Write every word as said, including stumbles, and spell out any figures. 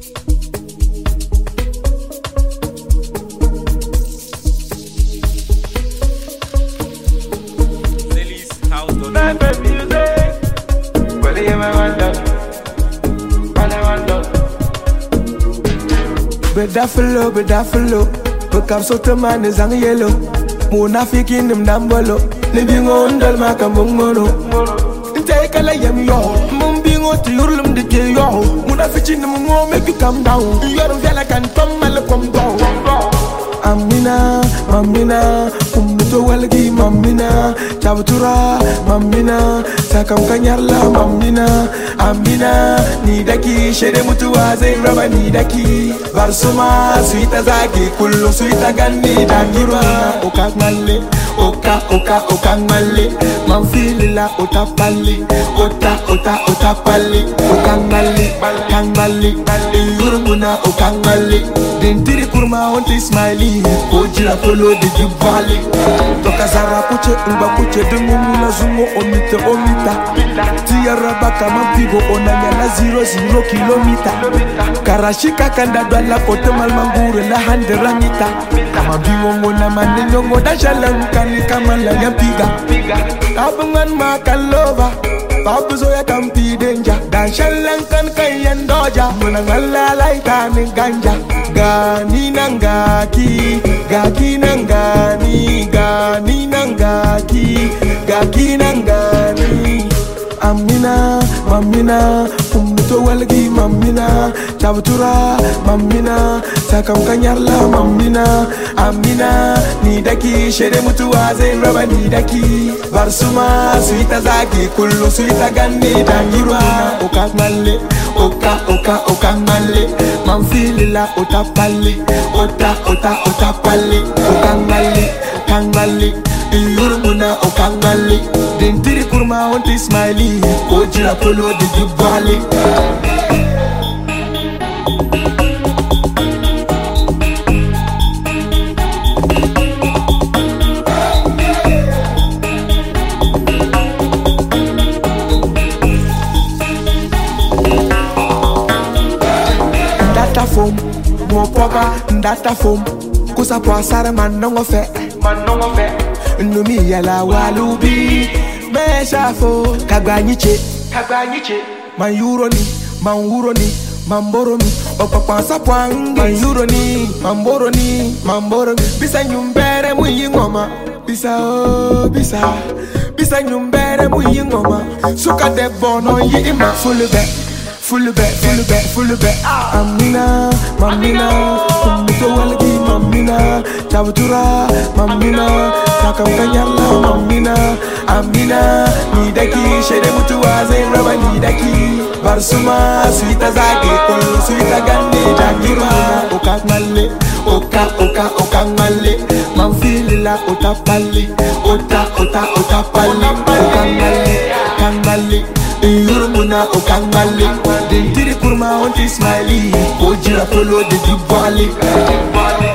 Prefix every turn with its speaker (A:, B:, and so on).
A: Bedafalo, bedafalo, bekam sote mane zang yelo. Muna fikin nim dambolo, libingo undal makambung mono. Intay kala yam yo, mumbingo tiurlum de ke yo. Muna fikin nim mo make you calm down. Yorum fela kan tomal kom down. Amina, mamina, umnuto walgi mamina, chabutura mamina, sakam kanyarla mamina, amina, ni daki shere mutuwa zai raba ni daki, barsuma suita zaki kullu suita ganni dakirwa, oka ngale, oka oka oka ngale, manfilila ota pali, ota ota ota pali, oka ngale, kangale, yurumuna oka ngale, dentiri kurma onti smiley. Ojira polo de Dubali. Toka zara kuche umba kuche dengu muna zungo omite omita. Tiara baka mampigo onanya na zero zero kilomita. Karashika kanda dwala kote malmangure la hande ramita. Kama biwongo na manenyo da shalankani kama la yampiga. Abungan makalova. Babu zoya kampi denja. Dan shalankan kayan doja. Munangala laita ni ganja. Gani nangaki, gaki nangani, gani nangaki, gaki nangani. Amina, mamina, umnuto walgi mamina, chabutura mamina, sakam kanyarla mamina, amina, ni daki shere mutuwa zai raba ni daki, barsuma suita zaki kullu suita ganni dangirwa, oka ngale, oka oka oka ngale, manfilila ota pali, ota ota ota pali, oka ngale, kangale. Yurumuna okangale, dentiri kurma onti smiley, ojira polo de Dubali. Ndata foam, mo poka, ndata foam, kusa poasare manongo fe, manongo fe. Numi yala walubi Meshafo Kagbanyiche Kagbanyiche Man yuroni Man uroni Man boromi Opakwansa pwangi Man yuroni Man boroni Man boromi Bisa nyumbere muyi ngoma Bisa oh bisa Bisa nyumbere muyi ngoma Suka de bono yi ima Full back Full back Full back Full back Amina Mamina Umito walgi mamina Chabutura mamina Sakam kanyarla mamina, amina, ni daki shere mutuwa zai raba ni daki, barsuma suita zaki kullu suita ganni dakirwa, oka ngale, oka oka oka ngale, manfilila ota pali, ota ota ota pali, oka ngale, kangale, yurumuna oka ngale, dentiri kurma onti smiley, ojira polo de Dubali.